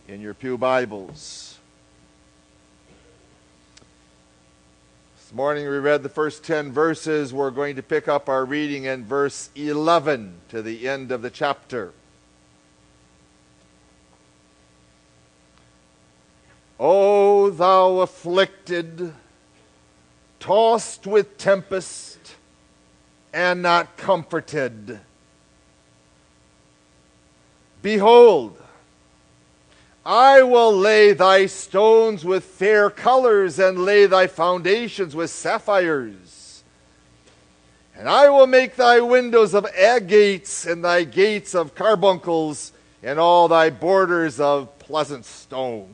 in your pew Bibles. This morning we read the first 10 verses. We're going to pick up our reading in verse 11 to the end of the chapter. O thou afflicted, tossed with tempest, and not comforted. Behold, I will lay thy stones with fair colors, and lay thy foundations with sapphires. And I will make thy windows of agates, and thy gates of carbuncles, and all thy borders of pleasant stones.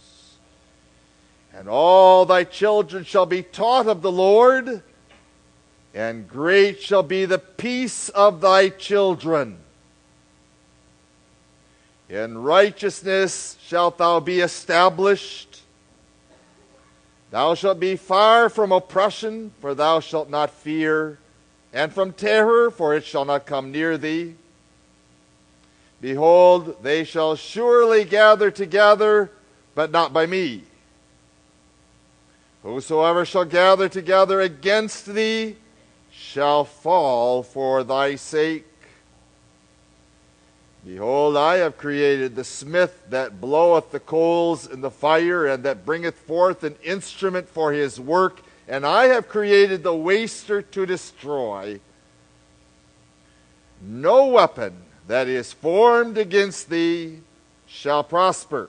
And all thy children shall be taught of the Lord, and great shall be the peace of thy children. In righteousness shalt thou be established. Thou shalt be far from oppression, for thou shalt not fear, and from terror, for it shall not come near thee. Behold, they shall surely gather together, but not by me. Whosoever shall gather together against thee shall fall for thy sake. Behold, I have created the smith that bloweth the coals in the fire, and that bringeth forth an instrument for his work, and I have created the waster to destroy. No weapon that is formed against thee shall prosper.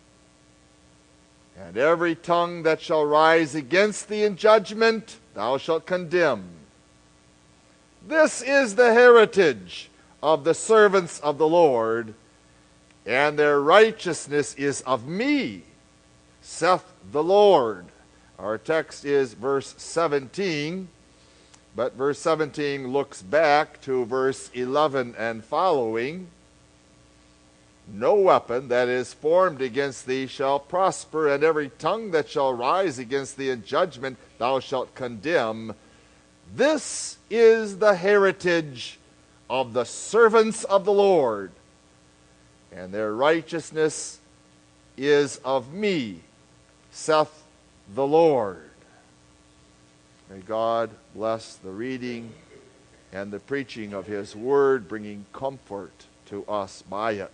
And every tongue that shall rise against thee in judgment, thou shalt condemn. This is the heritage of the servants of the Lord, and their righteousness is of me, saith the Lord. Our text is verse 17, but verse 17 looks back to verse 11 and following. No weapon that is formed against thee shall prosper, and every tongue that shall rise against thee in judgment thou shalt condemn. This is the heritage of the servants of the Lord, and their righteousness is of me, saith the Lord. May God bless the reading and the preaching of his word, bringing comfort to us by it.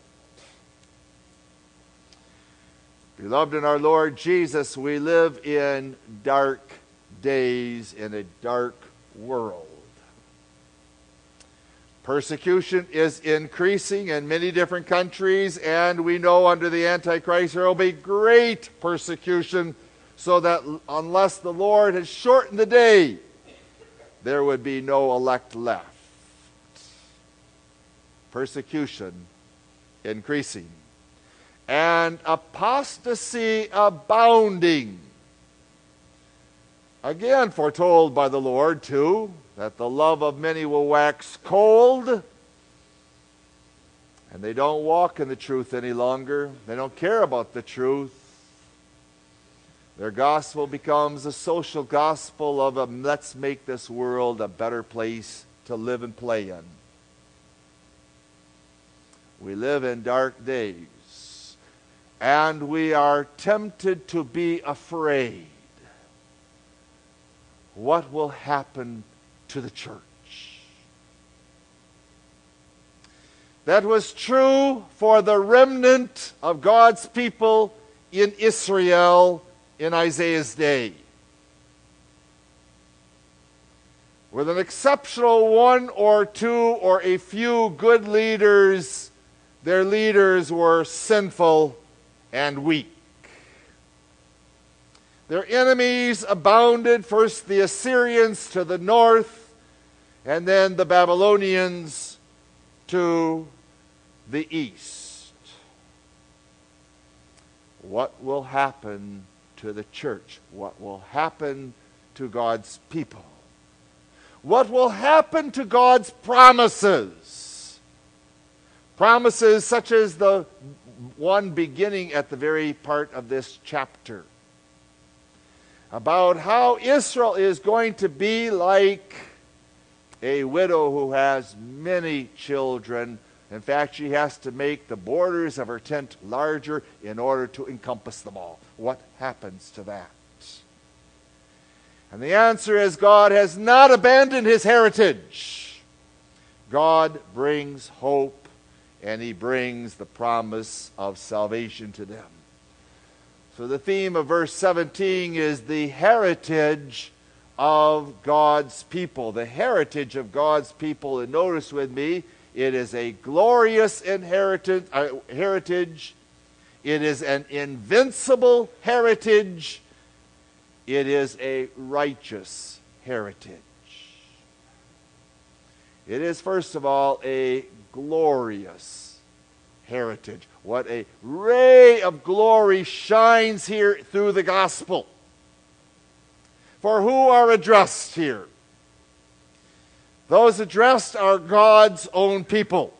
Beloved in our Lord Jesus, we live in dark days in a dark world. Persecution is increasing in many different countries, and we know under the Antichrist there will be great persecution, so that unless the Lord has shortened the day, there would be no elect left. Persecution increasing. And apostasy abounding. Again foretold by the Lord too, that the love of many will wax cold, and they don't walk in the truth any longer. They don't care about the truth. Their gospel becomes a social gospel of let's make this world a better place to live and play in. We live in dark days. And we are tempted to be afraid. What will happen to the church? That was true for the remnant of God's people in Israel in Isaiah's day. With an exceptional one or two or a few good leaders, their leaders were sinful and weak. Their enemies abounded, first the Assyrians to the north, and then the Babylonians to the east. What will happen to the church? What will happen to God's people? What will happen to God's promises? Promises such as the one beginning at the very part of this chapter, about how Israel is going to be like a widow who has many children In fact, she has to make the borders of her tent larger in order to encompass them all. What happens to that? And the answer is God has not abandoned his heritage. God brings hope, and he brings the promise of salvation to them. So the theme of verse 17 is the heritage of God's people. The heritage of God's people. And notice with me, it is a glorious heritage. It is an invincible heritage. It is a righteous heritage. It is, first of all, a glorious heritage. What a ray of glory shines here through the gospel. For who are addressed here? Those addressed are God's own people.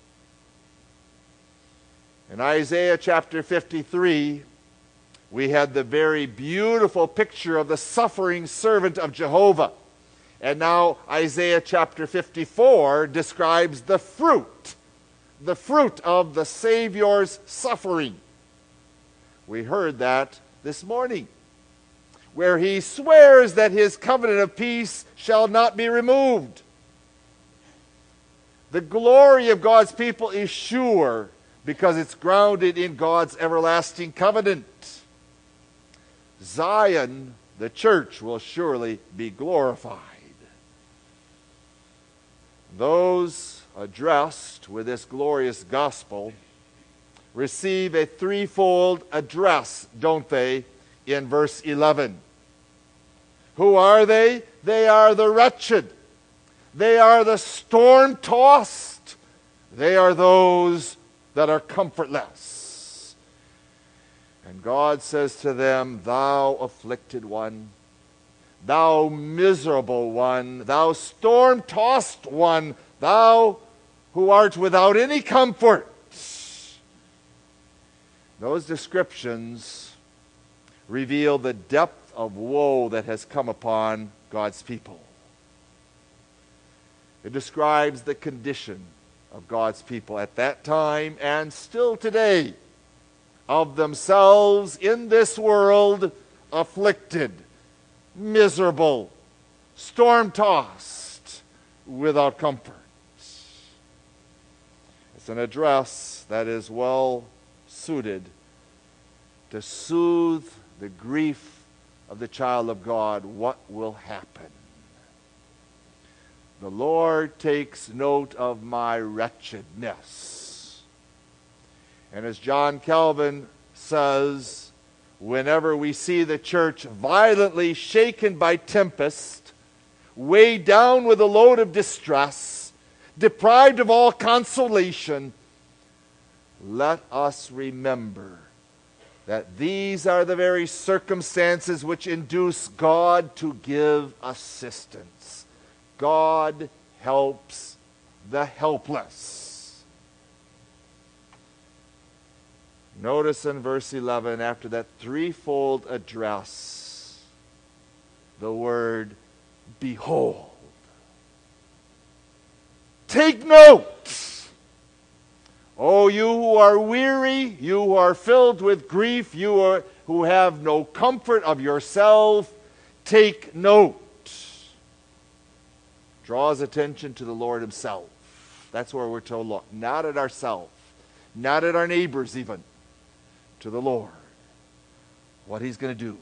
In Isaiah chapter 53, we had the very beautiful picture of the suffering servant of Jehovah. And now Isaiah chapter 54 describes the fruit of the Savior's suffering. We heard that this morning, where he swears that his covenant of peace shall not be removed. The glory of God's people is sure because it's grounded in God's everlasting covenant. Zion, the church, will surely be glorified. Those addressed with this glorious gospel receive a threefold address, don't they, in verse 11. Who are they? They are the wretched. They are the storm-tossed. They are those that are comfortless. And God says to them, thou afflicted one, thou miserable one, thou storm-tossed one, thou who art without any comfort. Those descriptions reveal the depth of woe that has come upon God's people. It describes the condition of God's people at that time and still today, of themselves in this world, afflicted, miserable, storm-tossed, without comfort. It's an address that is well suited to soothe the grief of the child of God. What will happen? The Lord takes note of my wretchedness. And as John Calvin says, whenever we see the church violently shaken by tempest, weighed down with a load of distress, deprived of all consolation, let us remember that these are the very circumstances which induce God to give assistance. God helps the helpless. Notice in verse 11, after that threefold address, the word behold. Take note. Oh, you who are weary, you who are filled with grief, who have no comfort of yourself, take note. Draws attention to the Lord himself. That's where we're to look. Not at ourselves, not at our neighbors even, to the Lord. What he's going to do.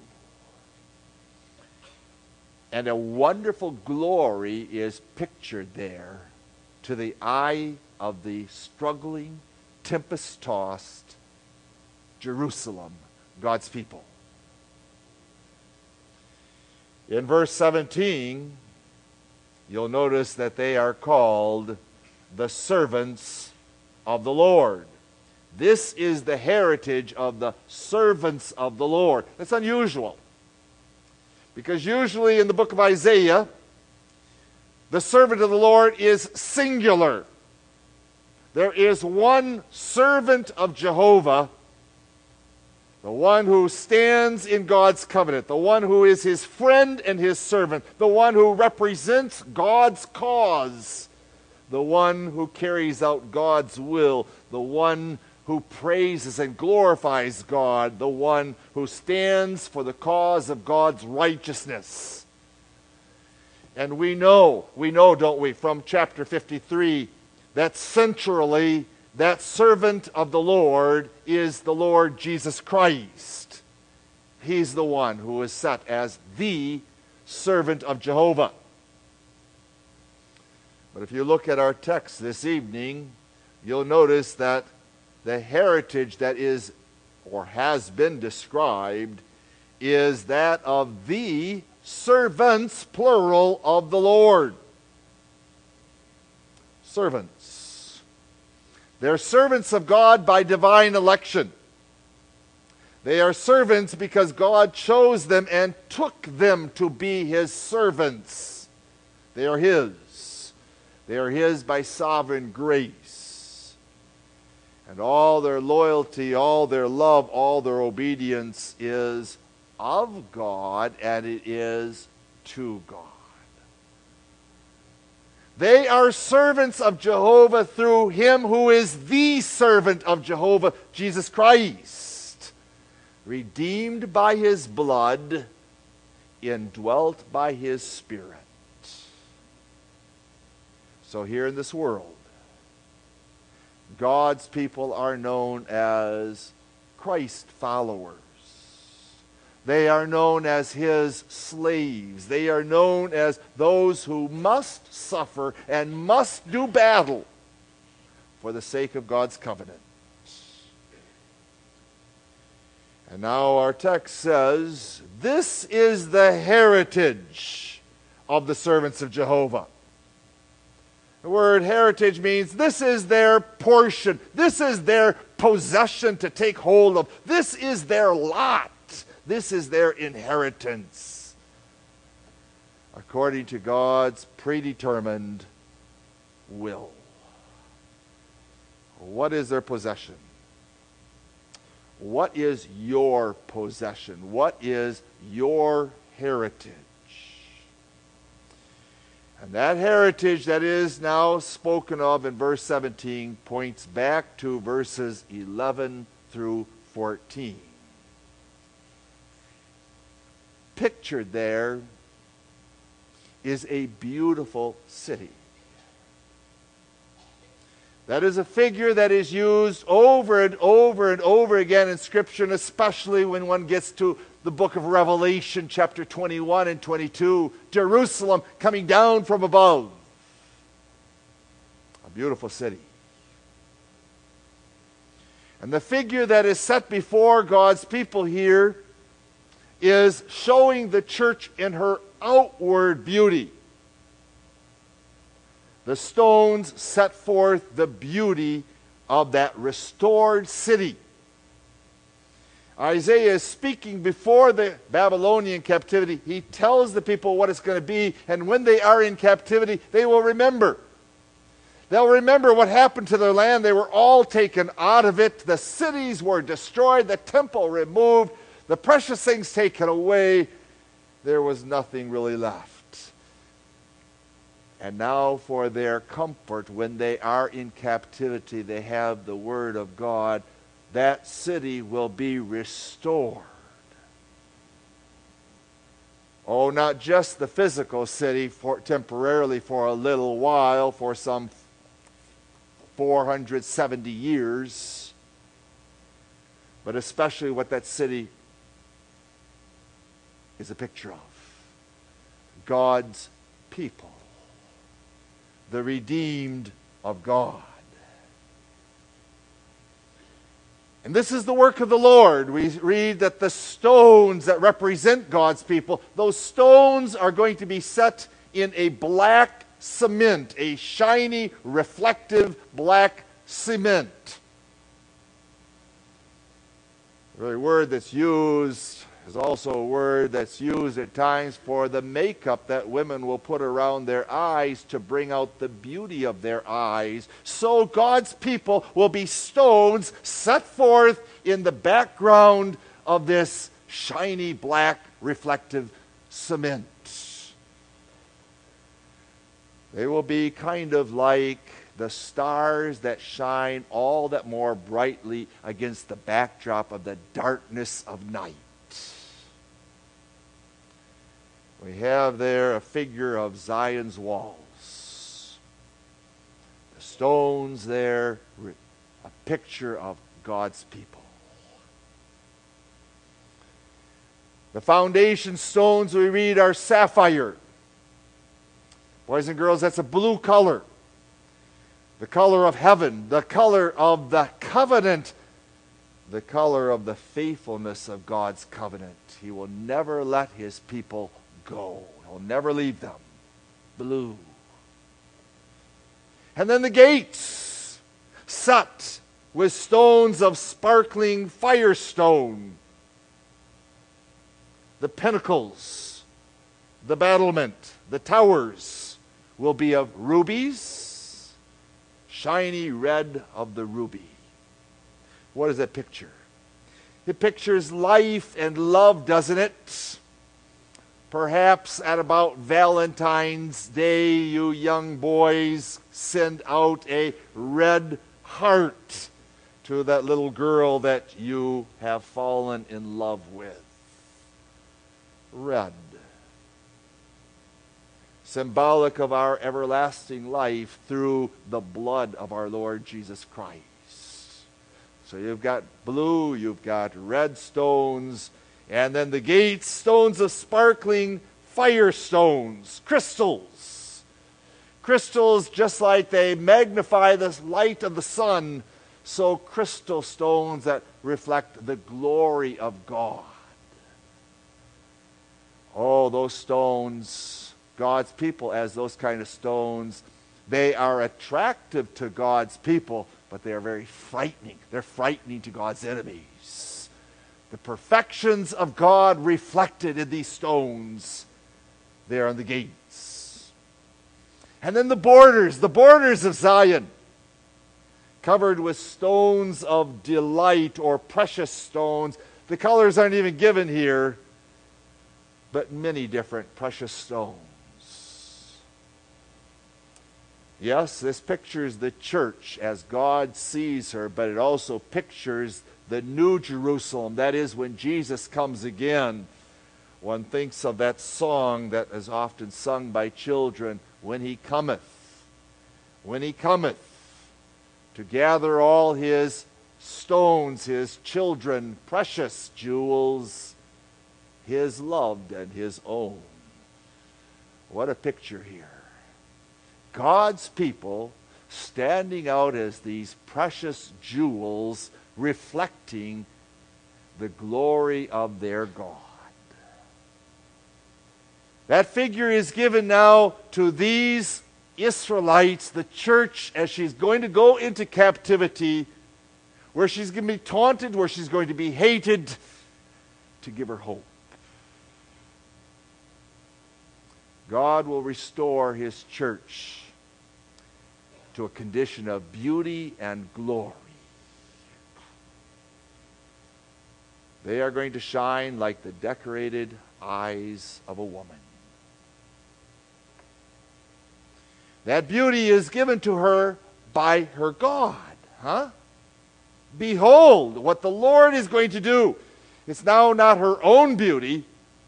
And a wonderful glory is pictured there to the eye of the struggling, tempest-tossed Jerusalem, God's people. In verse 17, you'll notice that they are called the servants of the Lord. This is the heritage of the servants of the Lord. That's unusual, because usually in the book of Isaiah, the servant of the Lord is singular. There is one servant of Jehovah, the one who stands in God's covenant, the one who is his friend and his servant, the one who represents God's cause the one who carries out God's will, the one who praises and glorifies God, the one who stands for the cause of God's righteousness. And we know, don't we, from chapter 53, that centrally, that servant of the Lord is the Lord Jesus Christ. He's the one who is set as the servant of Jehovah. But if you look at our text this evening, you'll notice that the heritage that is or has been described is that of the servants, plural, of the Lord. Servants. They're servants of God by divine election. They are servants because God chose them and took them to be His servants. They are His. They are His by sovereign grace. And all their loyalty, all their love, all their obedience is of God, and it is to God. They are servants of Jehovah through Him who is the servant of Jehovah, Jesus Christ, redeemed by His blood, indwelt by His Spirit. So here in this world, God's people are known as Christ followers. They are known as His slaves. They are known as those who must suffer and must do battle for the sake of God's covenant. And now our text says, this is the heritage of the servants of Jehovah. The word heritage means this is their portion. This is their possession to take hold of. This is their lot. This is their inheritance, according to God's predetermined will. What is their possession? What is your possession? What is your heritage? And that heritage that is now spoken of in verse 17 points back to verses 11 through 14. Pictured there is a beautiful city. That is a figure that is used over and over and over again in Scripture, and especially when one gets to the book of Revelation, chapter 21 and 22, Jerusalem coming down from above. A beautiful city. And the figure that is set before God's people here is showing the church in her outward beauty. The stones set forth the beauty of that restored city. Isaiah is speaking before the Babylonian captivity. He tells the people what it's going to be, and when they are in captivity, they will remember. They'll remember what happened to their land. They were all taken out of it. The cities were destroyed, the temple removed, the precious things taken away. There was nothing really left. And now for their comfort, when they are in captivity, they have the Word of God. That city will be restored. Oh, not just the physical city temporarily for a little while, for some 470 years, but especially what that city is a picture of. God's people, the redeemed of God. And this is the work of the Lord. We read that the stones that represent God's people, those stones are going to be set in a black cement, a shiny, reflective black cement. The very word that's used is also a word that's used at times for the makeup that women will put around their eyes to bring out the beauty of their eyes. So God's people will be stones set forth in the background of this shiny black reflective cement. They will be kind of like the stars that shine all that more brightly against the backdrop of the darkness of night. We have there a figure of Zion's walls. The stones there, a picture of God's people. The foundation stones we read are sapphire. Boys and girls, that's a blue color. The color of heaven, the color of the covenant, the color of the faithfulness of God's covenant. He will never let his people go. He'll never leave them. Blue. And then the gates, set with stones of sparkling firestone. The pinnacles, the battlement, the towers will be of rubies, shiny red of the ruby. What does that picture? It pictures life and love, doesn't it? Perhaps at about Valentine's Day, you young boys send out a red heart to that little girl that you have fallen in love with. Red. Symbolic of our everlasting life through the blood of our Lord Jesus Christ. So you've got blue, you've got red stones, and then the gates, stones of sparkling fire stones, crystals. Crystals, just like they magnify the light of the sun, so crystal stones that reflect the glory of God. Oh, those stones, God's people as those kind of stones, they are attractive to God's people, but they are very frightening. They're frightening to God's enemies. The perfections of God reflected in these stones there on the gates. And then the borders of Zion, covered with stones of delight or precious stones. The colors aren't even given here, but many different precious stones. Yes, this pictures the church as God sees her, but it also pictures the new Jerusalem. That is, when Jesus comes again. One thinks of that song that is often sung by children, when he cometh to gather all his stones, his children, precious jewels, his loved and his own. What a picture here. God's people standing out as these precious jewels reflecting the glory of their God. That figure is given now to these Israelites, the church, as she's going to go into captivity, where she's going to be taunted, where she's going to be hated, to give her hope. God will restore his church to a condition of beauty and glory. They are going to shine like the decorated eyes of a woman. That beauty is given to her by her God. Behold what the Lord is going to do. It's now not her own beauty.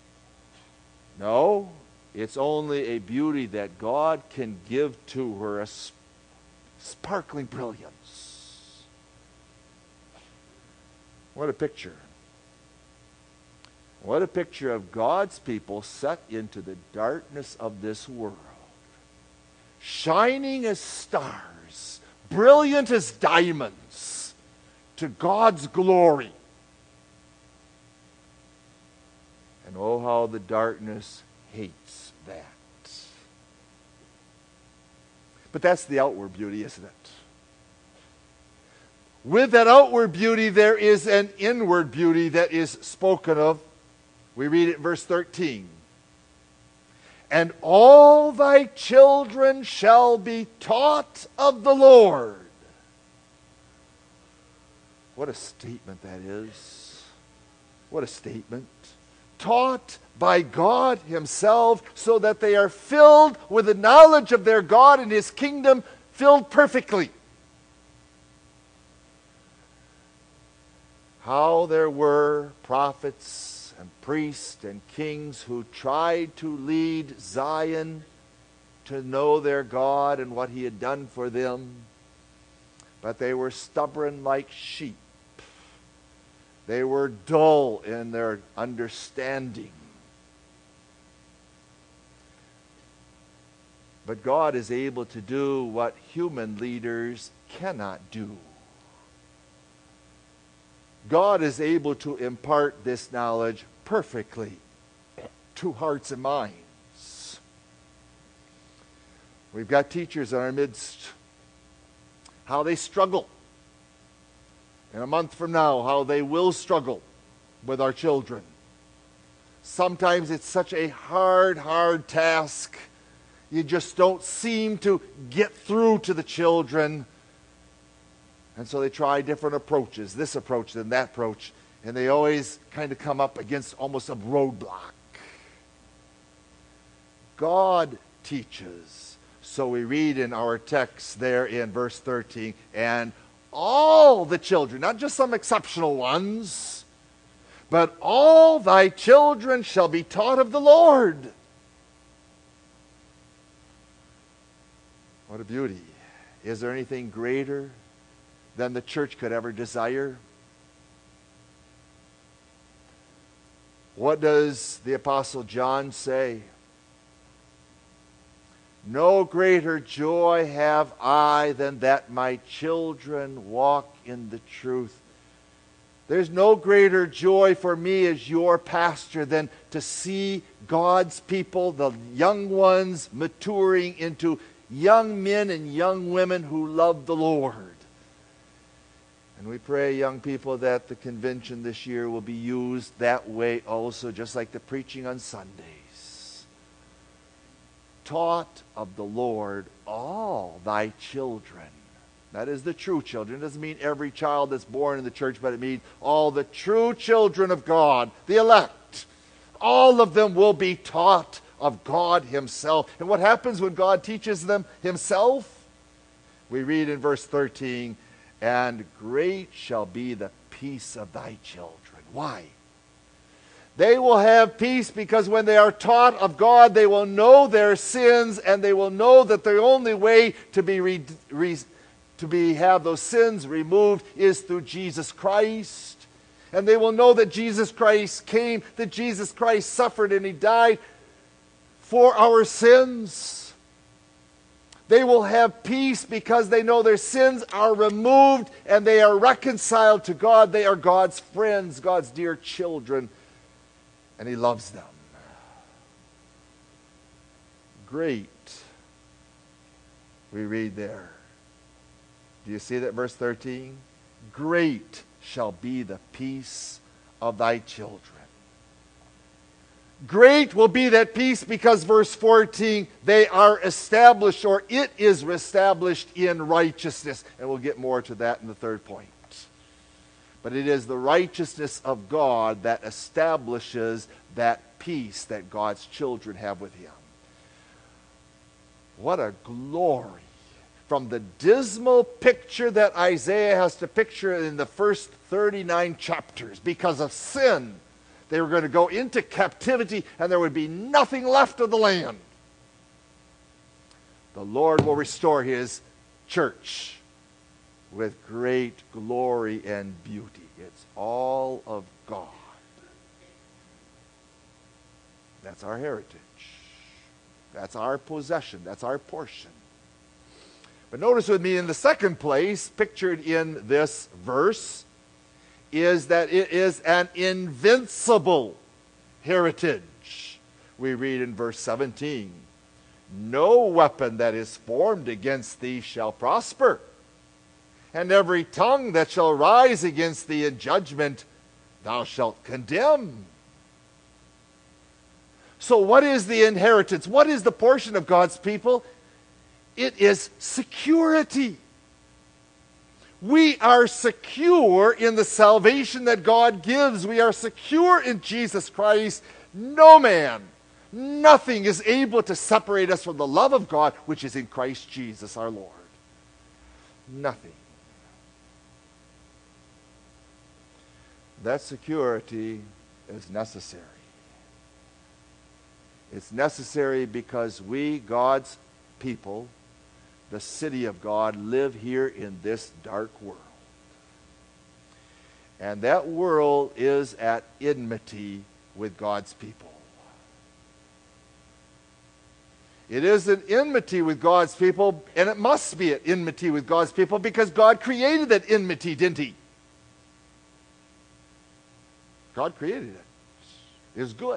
No, it's only a beauty that God can give to her, a sparkling brilliance. What a picture. What a picture of God's people set into the darkness of this world. Shining as stars, brilliant as diamonds, to God's glory. And oh, how the darkness hates that. But that's the outward beauty, isn't it? With that outward beauty, there is an inward beauty that is spoken of. We read it in verse 13. And all thy children shall be taught of the Lord. What a statement that is. What a statement. taught by God himself, so that they are filled with the knowledge of their God and his kingdom, filled perfectly. How there were prophets and priests and kings who tried to lead Zion to know their God and what he had done for them, but they were stubborn like sheep. They were dull in their understanding. But God is able to do what human leaders cannot do. God is able to impart this knowledge perfectly to hearts and minds. We've got teachers in our midst. How they struggle. In a month from now, how they will struggle with our children. Sometimes it's such a hard task. You just don't seem to get through to the children. And so they try different approaches, this approach, then that approach, and they always kind of come up against almost a roadblock. God teaches. So we read in our text there in verse 13, and all the children, not just some exceptional ones, but all thy children shall be taught of the Lord. What a beauty. Is there anything greater than the church could ever desire? What does the Apostle John say? No greater joy have I than that my children walk in the truth. There's no greater joy for me as your pastor than to see God's people, the young ones, maturing into young men and young women who love the Lord. And we pray, young people, that the convention this year will be used that way also, just like the preaching on Sundays. Taught of the Lord all thy children. That is the true children. It doesn't mean every child that's born in the church, but it means all the true children of God, the elect. All of them will be taught of God himself. And what happens when God teaches them himself? We read in verse 13, and great shall be the peace of thy children. Why? They will have peace because when they are taught of God, they will know their sins, and they will know that the only way to have those sins removed is through Jesus Christ. And they will know that Jesus Christ came, that Jesus Christ suffered and he died for our sins. They will have peace because they know their sins are removed and they are reconciled to God. They are God's friends, God's dear children, and he loves them. Great, we read there. Do you see that, verse 13? Great shall be the peace of thy children. Great will be that peace because, verse 14, they are established, or it is established in righteousness. And we'll get more to that in the third point. But it is the righteousness of God that establishes that peace that God's children have with him. What a glory. From the dismal picture that Isaiah has to picture in the first 39 chapters, because of sin, they were going to go into captivity and there would be nothing left of the land. The Lord will restore his church with great glory and beauty. It's all of God. That's our heritage. That's our possession. That's our portion. But notice with me in the second place, pictured in this verse, is that it is an invincible heritage. We read in verse 17, no weapon that is formed against thee shall prosper, and every tongue that shall rise against thee in judgment thou shalt condemn. So what is the inheritance? What is the portion of God's people? It is security. We are secure in the salvation that God gives. We are secure in Jesus Christ. No man, nothing is able to separate us from the love of God, which is in Christ Jesus our Lord. Nothing. That security is necessary. It's necessary because we, God's people, the city of God, live here in this dark world. And that world is at enmity with God's people. It is an enmity with God's people, and it must be at enmity with God's people because God created that enmity, didn't He? God created it. It was good.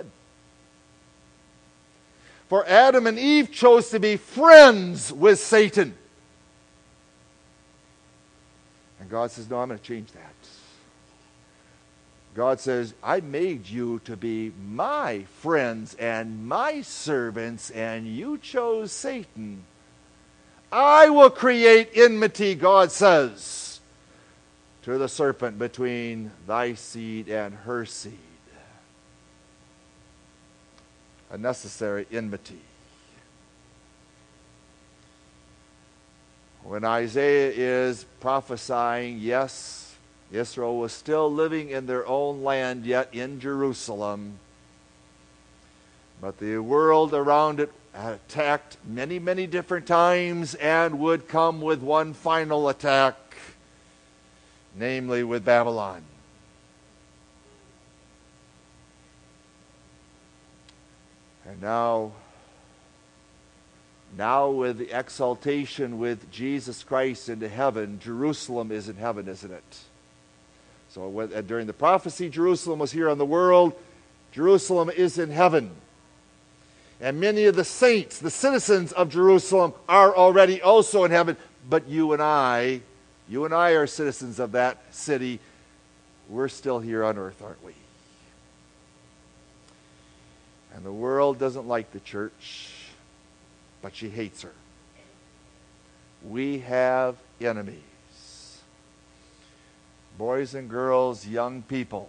For Adam and Eve chose to be friends with Satan. And God says, no, I'm going to change that. God says, I made you to be my friends and my servants, and you chose Satan. I will create enmity, God says, to the serpent between thy seed and her seed. A necessary enmity. When Isaiah is prophesying, yes, Israel was still living in their own land, yet in Jerusalem. But the world around it had attacked many, many different times and would come with one final attack, namely with Babylon. And now with the exaltation with Jesus Christ into heaven, Jerusalem is in heaven, isn't it? So during the prophecy, Jerusalem was here on the world. Jerusalem is in heaven. And many of the saints, the citizens of Jerusalem, are already also in heaven. But you and I are citizens of that city. We're still here on earth, aren't we? And the world doesn't like the church, but she hates her. We have enemies. Boys and girls, young people.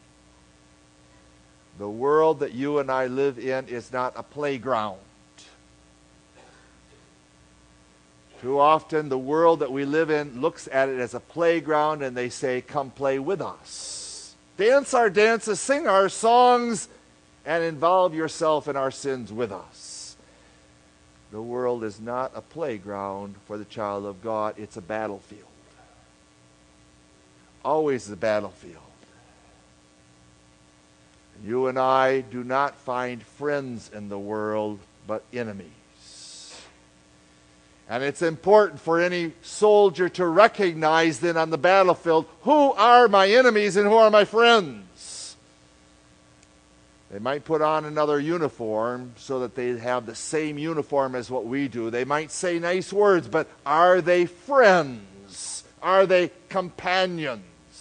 The world that you and I live in is not a playground. Too often the world that we live in looks at it as a playground and they say, come play with us. Dance our dances, sing our songs, and involve yourself in our sins with us. The world is not a playground for the child of God. It's a battlefield. Always a battlefield. You and I do not find friends in the world, but enemies. And it's important for any soldier to recognize then on the battlefield, who are my enemies and who are my friends? They might put on another uniform so that they have the same uniform as what we do. They might say nice words, but are they friends? Are they companions?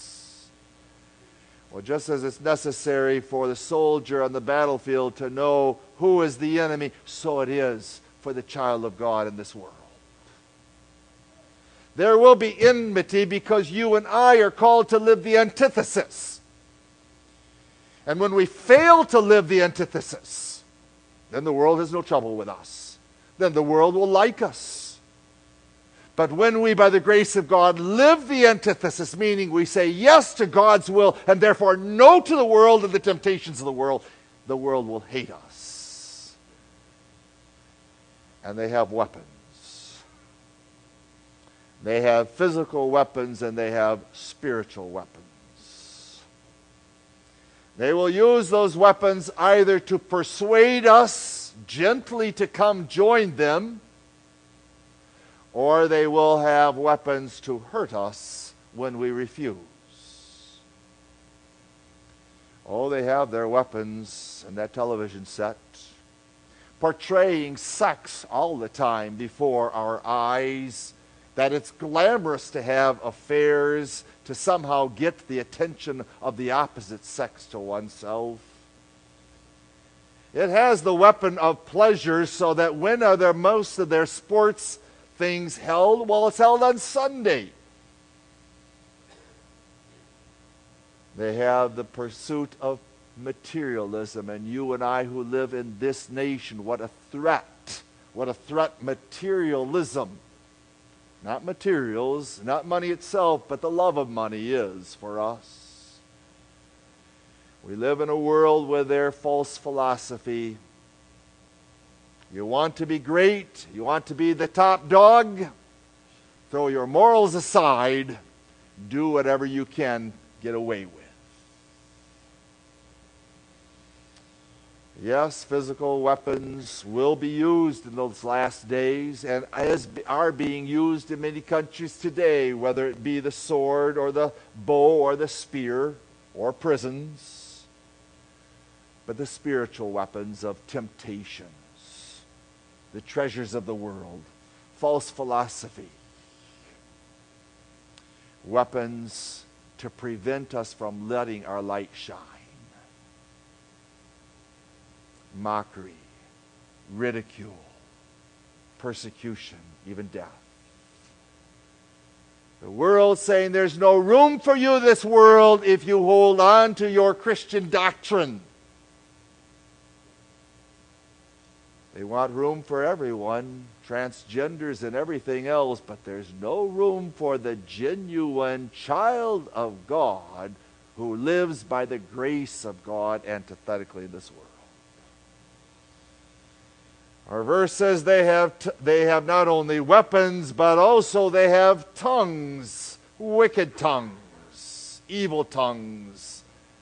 Well, just as it's necessary for the soldier on the battlefield to know who is the enemy, so it is for the child of God in this world. There will be enmity because you and I are called to live the antithesis. And when we fail to live the antithesis, then the world has no trouble with us. Then the world will like us. But when we, by the grace of God, live the antithesis, meaning we say yes to God's will and therefore no to the world and the temptations of the world will hate us. And they have weapons. They have physical weapons and they have spiritual weapons. They will use those weapons either to persuade us gently to come join them, or they will have weapons to hurt us when we refuse. Oh, they have their weapons in that television set, portraying sex all the time before our eyes, that it's glamorous to have affairs, to somehow get the attention of the opposite sex to oneself. It has the weapon of pleasure, so that when are there most of their sports things held? Well, it's held on Sunday. They have the pursuit of materialism. And you and I who live in this nation, what a threat materialism, not materials, not money itself, but the love of money is for us. We live in a world with their false philosophy. You want to be great, you want to be the top dog, throw your morals aside, do whatever you can get away with. Yes, physical weapons will be used in those last days, and are being used in many countries today, whether it be the sword or the bow or the spear or prisons. But the spiritual weapons of temptations, the treasures of the world, false philosophy, weapons to prevent us from letting our light shine. Mockery, ridicule, persecution, even death. The world saying there's no room for you, this world, if you hold on to your Christian doctrine. They want room for everyone, transgenders and everything else, but there's no room for the genuine child of God who lives by the grace of God antithetically in this world. Our verse says they have not only weapons, but also they have tongues, wicked tongues, evil tongues.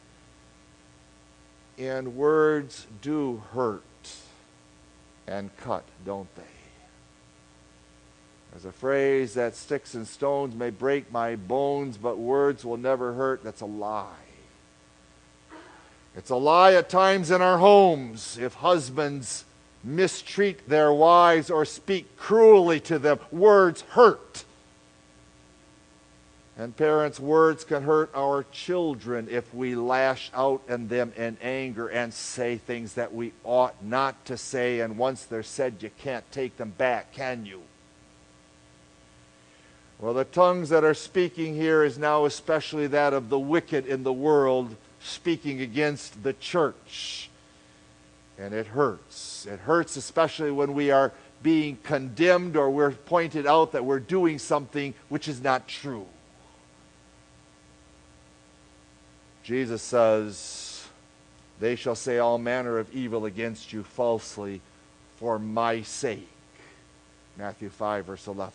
And words do hurt and cut, don't they? There's a phrase that sticks and stones may break my bones, but words will never hurt. That's a lie. It's a lie at times in our homes. If husbands mistreat their wives or speak cruelly to them, words hurt. And parents, words can hurt our children if we lash out at them in anger and say things that we ought not to say, and once they're said, you can't take them back, can you? Well, the tongues that are speaking here is now especially that of the wicked in the world speaking against the church. And it hurts. It hurts especially when we are being condemned or we're pointed out that we're doing something which is not true. Jesus says, they shall say all manner of evil against you falsely for my sake. Matthew 5, verse 11.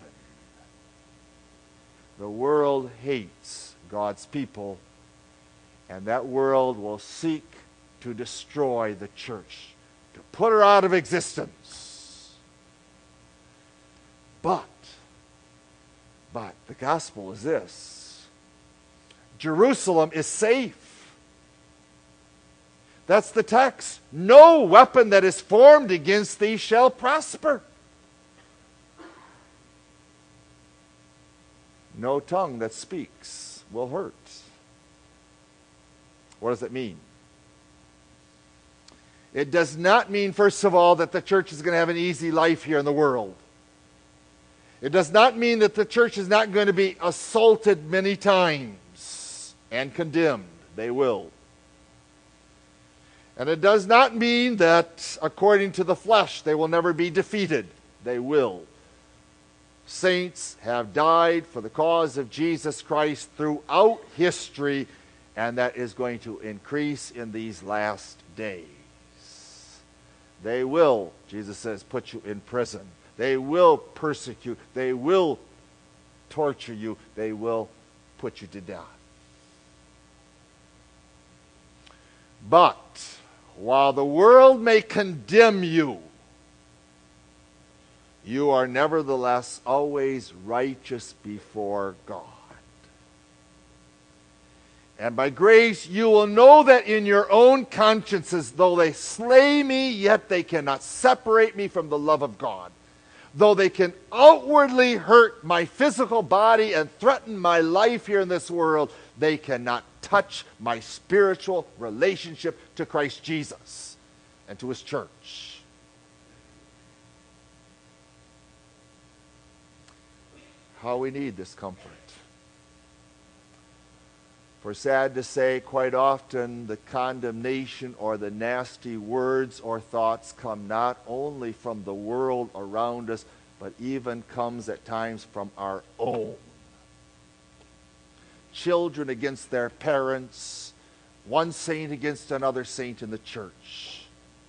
The world hates God's people, and that world will seek to destroy the church, to put her out of existence. But the gospel is this: Jerusalem is safe. That's the text. No weapon that is formed against thee shall prosper. No tongue that speaks will hurt. What does it mean? It does not mean, first of all, that the church is going to have an easy life here in the world. It does not mean that the church is not going to be assaulted many times and condemned. They will. And it does not mean that, according to the flesh, they will never be defeated. They will. Saints have died for the cause of Jesus Christ throughout history, and that is going to increase in these last days. They will, Jesus says, put you in prison. They will persecute. They will torture you. They will put you to death. But while the world may condemn you, you are nevertheless always righteous before God. And by grace you will know that in your own consciences, though they slay me, yet they cannot separate me from the love of God. Though they can outwardly hurt my physical body and threaten my life here in this world, they cannot touch my spiritual relationship to Christ Jesus and to His church. How we need this comfort. For sad to say, quite often the condemnation or the nasty words or thoughts come not only from the world around us, but even comes at times from our own. Children against their parents, one saint against another saint in the church.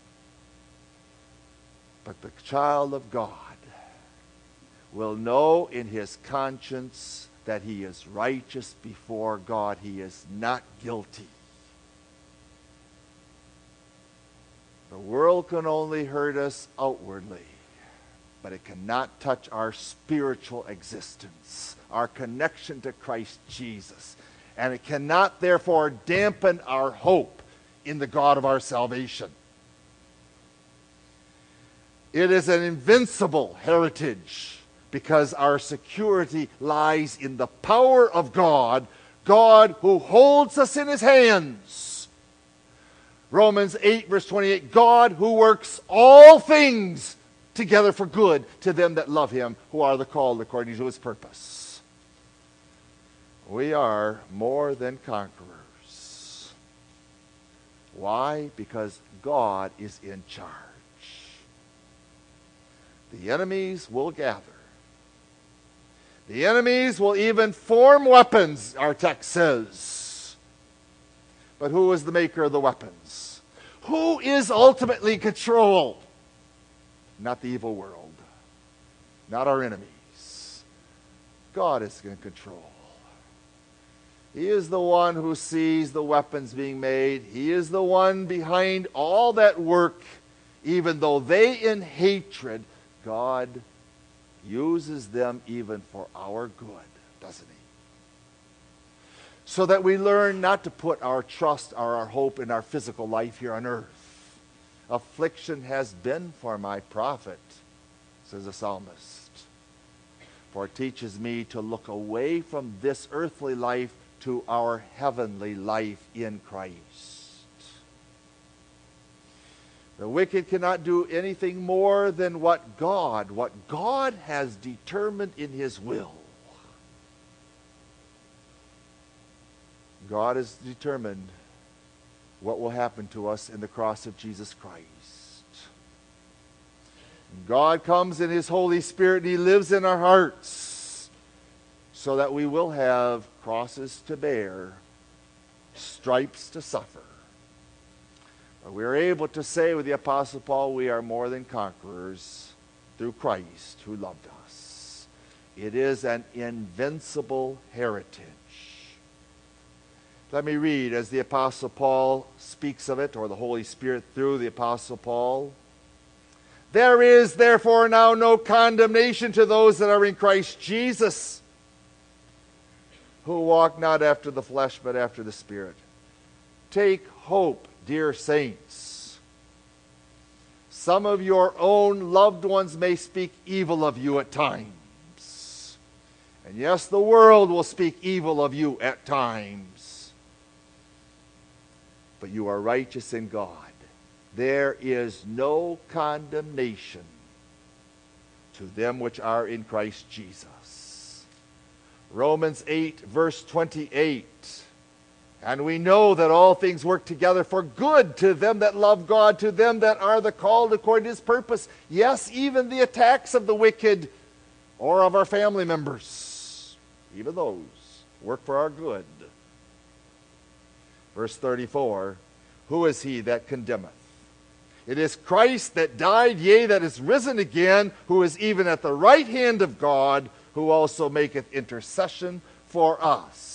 But the child of God will know in his conscience that he is righteous before God. He is not guilty. The world can only hurt us outwardly, but it cannot touch our spiritual existence, our connection to Christ Jesus. And it cannot, therefore, dampen our hope in the God of our salvation. It is an invincible heritage, because our security lies in the power of God, God who holds us in his hands. Romans 8, verse 28, God who works all things together for good to them that love him, who are the called according to his purpose. We are more than conquerors. Why? Because God is in charge. The enemies will gather. The enemies will even form weapons, our text says. But who is the maker of the weapons? Who is ultimately in control? Not the evil world. Not our enemies. God is in control. He is the one who sees the weapons being made. He is the one behind all that work. Even though they in hatred, God uses them even for our good, doesn't he? So that we learn not to put our trust or our hope in our physical life here on earth. Affliction has been for my profit, says the psalmist. For it teaches me to look away from this earthly life to our heavenly life in Christ. The wicked cannot do anything more than what God has determined in his will. God has determined what will happen to us in the cross of Jesus Christ. God comes in his Holy Spirit and he lives in our hearts so that we will have crosses to bear, stripes to suffer. We are able to say with the Apostle Paul, we are more than conquerors through Christ who loved us. It is an invincible heritage. Let me read as the Apostle Paul speaks of it, or the Holy Spirit through the Apostle Paul. There is therefore now no condemnation to those that are in Christ Jesus, who walk not after the flesh but after the Spirit. Take hope, dear saints. Some of your own loved ones may speak evil of you at times. And yes, the world will speak evil of you at times. But you are righteous in God. There is no condemnation to them which are in Christ Jesus. Romans 8, verse 28. And we know that all things work together for good to them that love God, to them that are the called according to his purpose. Yes, even the attacks of the wicked or of our family members, even those work for our good. Verse 34, who is he that condemneth? It is Christ that died, yea, that is risen again, who is even at the right hand of God, who also maketh intercession for us.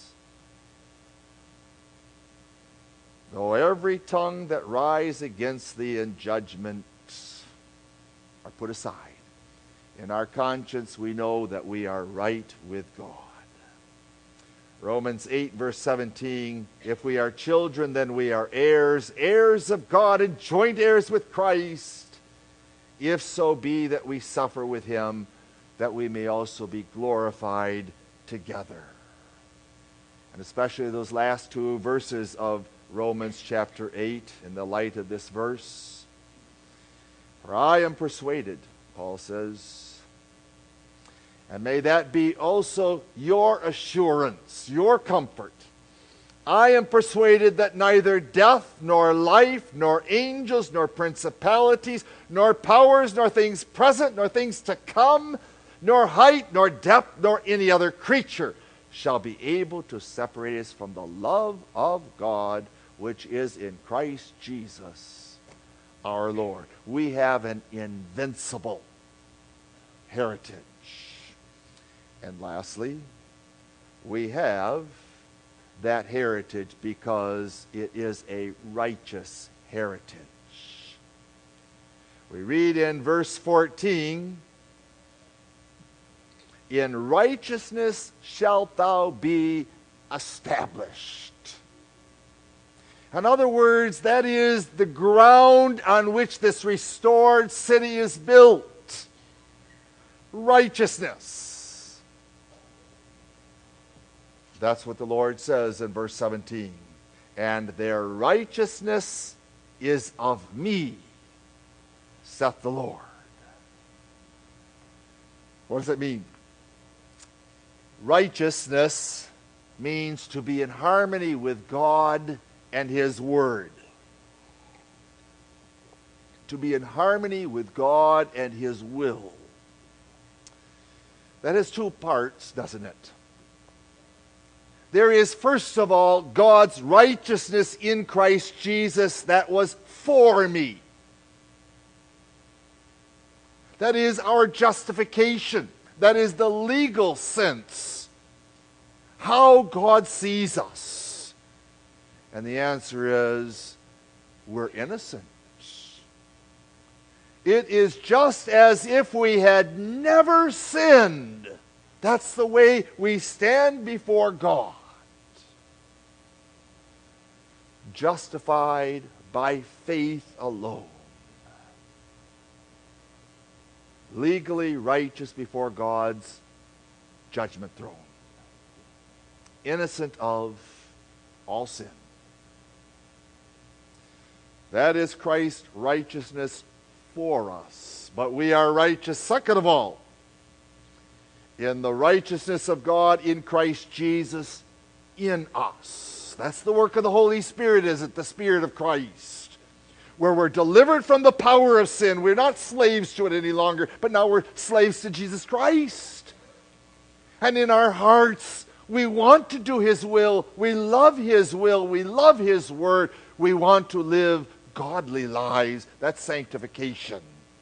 Though every tongue that rise against thee in judgment are put aside, in our conscience we know that we are right with God. Romans 8, verse 17, if we are children, then we are heirs, heirs of God, and joint heirs with Christ, if so be that we suffer with him, that we may also be glorified together. And especially those last two verses of Romans chapter 8, in the light of this verse. For I am persuaded, Paul says, and may that be also your assurance, your comfort, I am persuaded that neither death, nor life, nor angels, nor principalities, nor powers, nor things present, nor things to come, nor height, nor depth, nor any other creature shall be able to separate us from the love of God, which is in Christ Jesus our Lord. We have an invincible heritage. And lastly, we have that heritage because it is a righteous heritage. We read in verse 14, in righteousness shalt thou be established. In other words, that is the ground on which this restored city is built. Righteousness. That's what the Lord says in verse 17. And their righteousness is of me, saith the Lord. What does it mean? Righteousness means to be in harmony with God and His Word. To be in harmony with God and His will. That has two parts, doesn't it? There is, first of all, God's righteousness in Christ Jesus that was for me. That is our justification. That is the legal sense. How God sees us. And the answer is, we're innocent. It is just as if we had never sinned. That's the way we stand before God. Justified by faith alone. Legally righteous before God's judgment throne. Innocent of all sin. That is Christ's righteousness for us. But we are righteous, second of all, in the righteousness of God in Christ Jesus in us. That's the work of the Holy Spirit, is it? The Spirit of Christ. Where we're delivered from the power of sin. We're not slaves to it any longer, but now we're slaves to Jesus Christ. And in our hearts, we want to do His will. We love His will. We love His Word. We want to live godly lives. That's sanctification.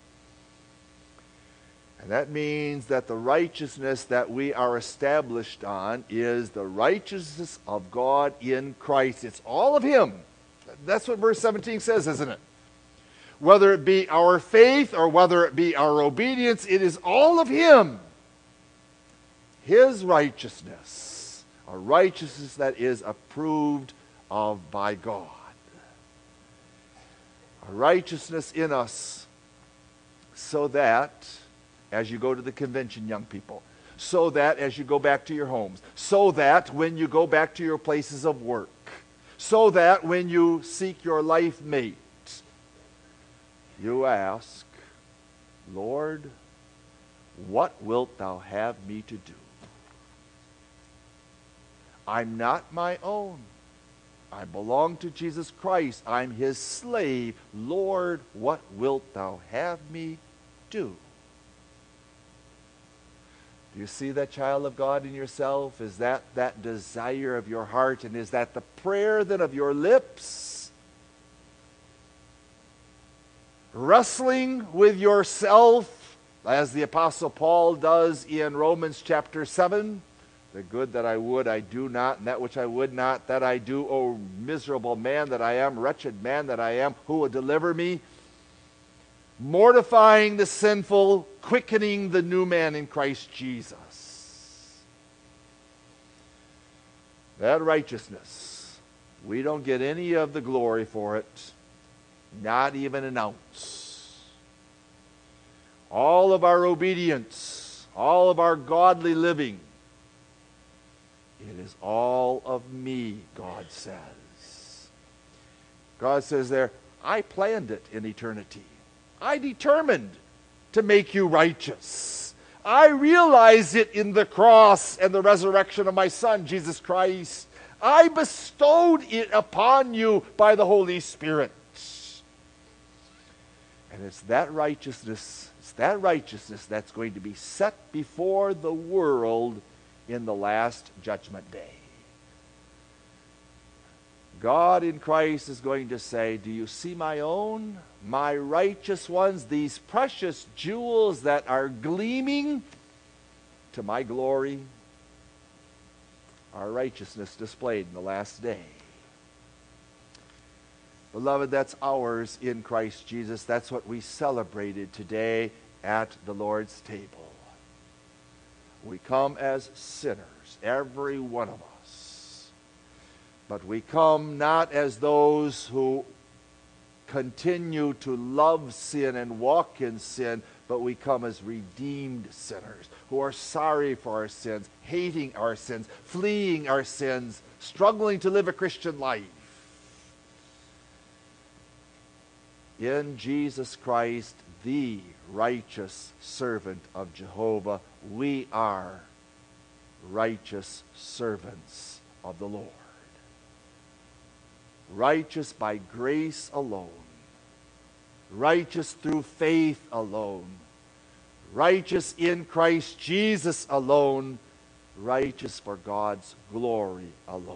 And that means that the righteousness that we are established on is the righteousness of God in Christ. It's all of Him. That's what verse 17 says, isn't it? Whether it be our faith or whether it be our obedience, it is all of Him. His righteousness. A righteousness that is approved of by God. A righteousness in us so that, as you go to the convention, young people, so that as you go back to your homes, so that when you go back to your places of work, so that when you seek your life mate, you ask, Lord, what wilt thou have me to do? I'm not my own. I belong to Jesus Christ. I'm His slave. Lord, what wilt thou have me do? Do you see that, child of God, in yourself? Is that desire of your heart? And is that the prayer then of your lips? Wrestling with yourself, as the Apostle Paul does in Romans chapter 7. The good that I would, I do not, and that which I would not, that I do. O miserable man that I am, wretched man that I am, who will deliver me? Mortifying the sinful, quickening the new man in Christ Jesus. That righteousness, we don't get any of the glory for it, not even an ounce. All of our obedience, all of our godly living, it is all of me, God says. God says there, I planned it in eternity. I determined to make you righteous. I realized it in the cross and the resurrection of my Son, Jesus Christ. I bestowed it upon you by the Holy Spirit. And it's that righteousness that's going to be set before the world in the last judgment day. God in Christ is going to say, do you see my own, my righteous ones, these precious jewels that are gleaming to my glory? Our righteousness displayed in the last day. Beloved, that's ours in Christ Jesus. That's what we celebrated today at the Lord's table. We come as sinners, every one of us. But we come not as those who continue to love sin and walk in sin, but we come as redeemed sinners who are sorry for our sins, hating our sins, fleeing our sins, struggling to live a Christian life. In Jesus Christ, the righteous servant of Jehovah, we are righteous servants of the Lord. Righteous by grace alone. Righteous through faith alone. Righteous in Christ Jesus alone. Righteous for God's glory alone.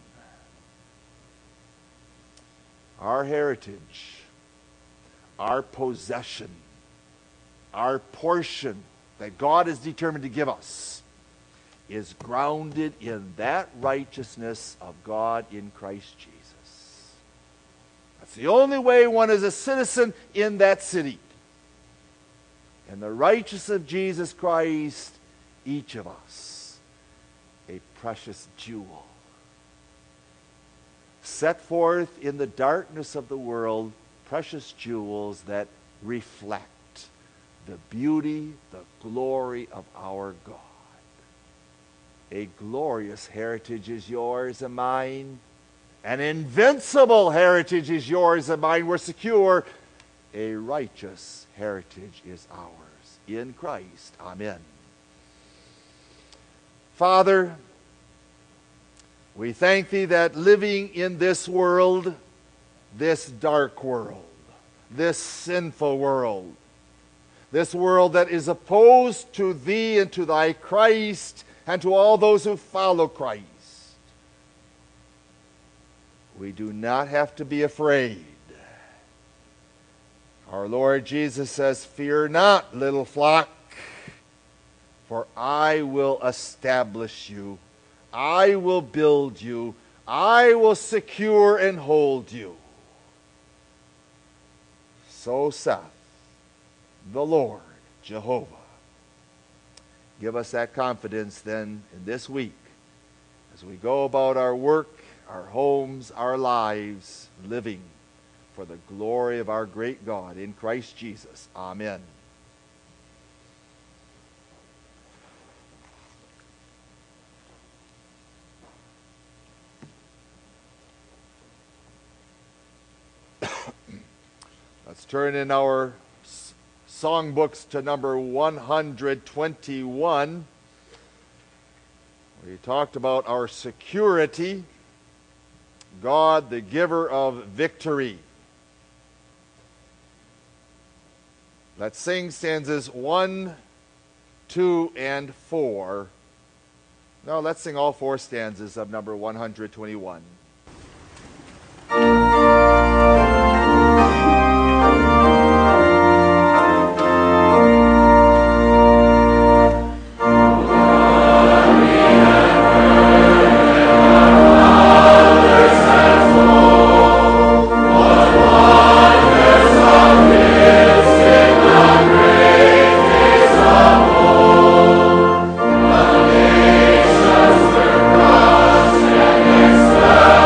Our heritage, our possession, our portion that God is determined to give us is grounded in that righteousness of God in Christ Jesus. That's the only way one is a citizen in that city. And the righteousness of Jesus Christ, each of us, a precious jewel, set forth in the darkness of the world, precious jewels that reflect the beauty, the glory of our God. A glorious heritage is yours and mine. An invincible heritage is yours and mine. We're secure. A righteous heritage is ours in Christ. Amen. Father, we thank Thee that living in this world, this dark world, this sinful world, this world that is opposed to Thee and to Thy Christ and to all those who follow Christ, we do not have to be afraid. Our Lord Jesus says, "Fear not, little flock, for I will establish you. I will build you. I will secure and hold you." So saith the Lord Jehovah. Give us that confidence then in this week as we go about our work, our homes, our lives, living for the glory of our great God in Christ Jesus. Amen. Let's turn in our songbooks to number 121. We talked about our security, God, the giver of victory. Let's sing stanzas 1, 2, and 4. No, let's sing all 4 stanzas of number 121. Yes,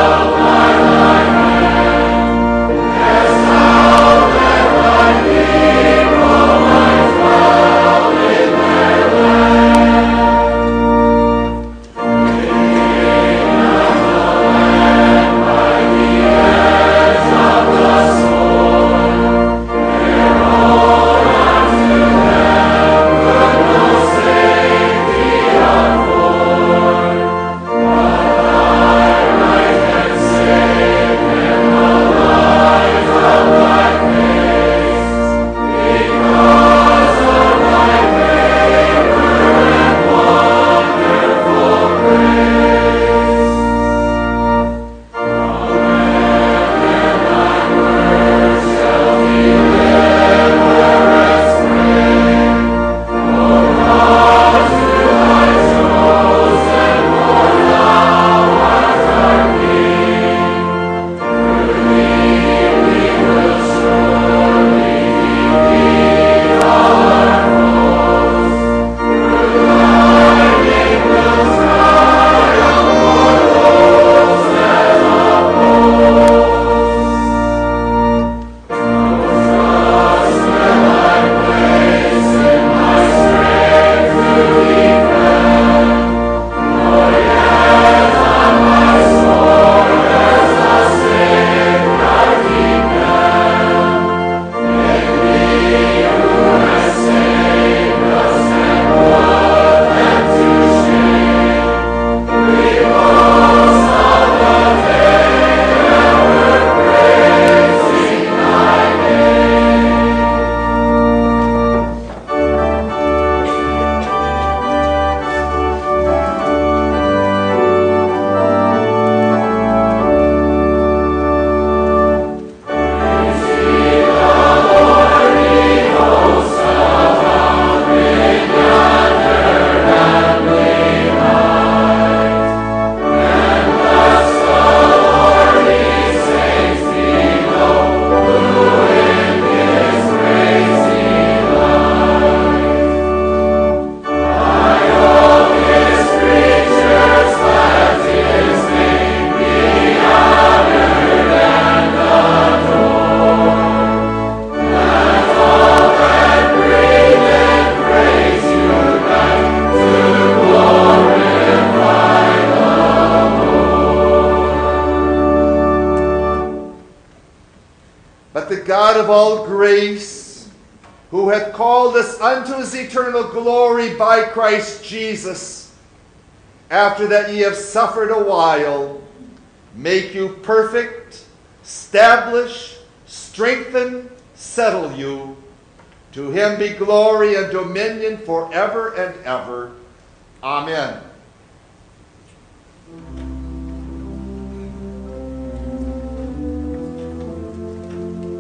But the God of all grace, who hath called us unto his eternal glory by Christ Jesus, after that ye have suffered a while, make you perfect, establish, strengthen, settle you. To him be glory and dominion forever and ever. Amen.